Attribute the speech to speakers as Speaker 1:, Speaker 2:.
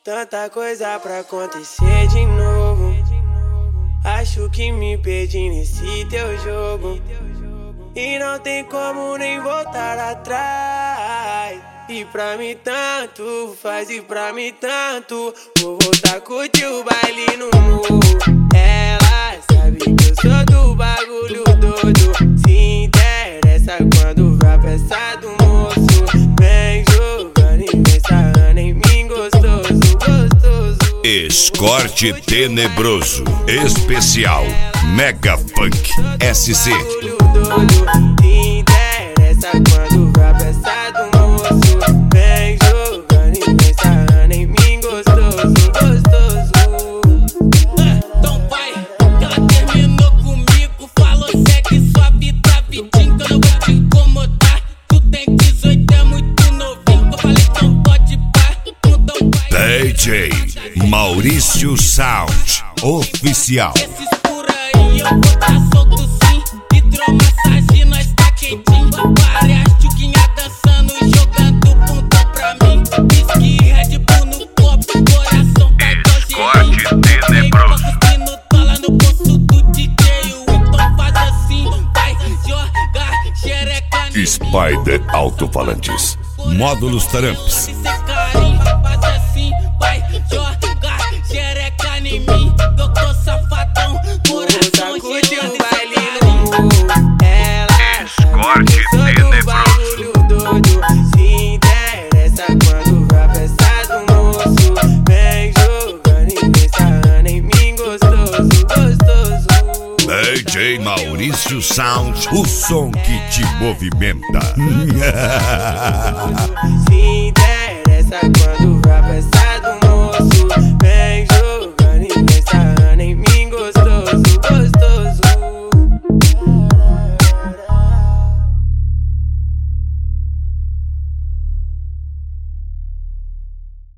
Speaker 1: Tanta coisa pra acontecer de novo. Acho que me perdi nesse teu jogo e não tem como nem voltar atrás. E pra mim tanto faz, e pra mim tanto. Vou voltar a curtir o baile no morro. Ela sabe que eu sou do bagulho doido. Se interessa quando vai pra essa do moço. Vem jogando e vem sarrando em mim gostoso, gostoso.
Speaker 2: Escorte Tenebroso Especial Mega Funk SC.
Speaker 1: Se interessa quando vai pra essa do moço. Vem jogando e vem sarrando em mim gostoso, gostoso.
Speaker 3: Então vai, que ela terminou comigo. Falou segue sua vida, vidinho, que eu não vou te incomodar. Tu tem 18, é muito novinho. Eu falei então pode pá, então vai.
Speaker 2: DJ Maurício Sound Oficial.
Speaker 3: Esses por aí eu vou tá solto sim. Hidromassagem, nós tá quentinho. Várias tchuquinhas dançando e jogando bunda pra mim. Whisky, Red Bull no copo, coração tá
Speaker 2: Escorte Tenebroso.
Speaker 3: Dólar no bolso do DJ, então faz assim, vai jogar xereca em mim.
Speaker 2: Spider Alto-Falantes Módulos Tramps.
Speaker 3: Esse carinho, faz assim, vai jogar xereca em mim. Eu tô safadão, coração
Speaker 1: Curte o
Speaker 3: gelado,
Speaker 1: baile
Speaker 3: esse
Speaker 1: no
Speaker 3: carinho.
Speaker 1: morro. Ela
Speaker 2: Escorte
Speaker 1: sabe que eu sou do bagulho doido. Se interessa quando vai pra essa do moço. Vem jogando e vem sarrando em mim gostoso, gostoso.
Speaker 2: DJ Maurício Sound, o som que te movimenta.
Speaker 1: Se interessa quando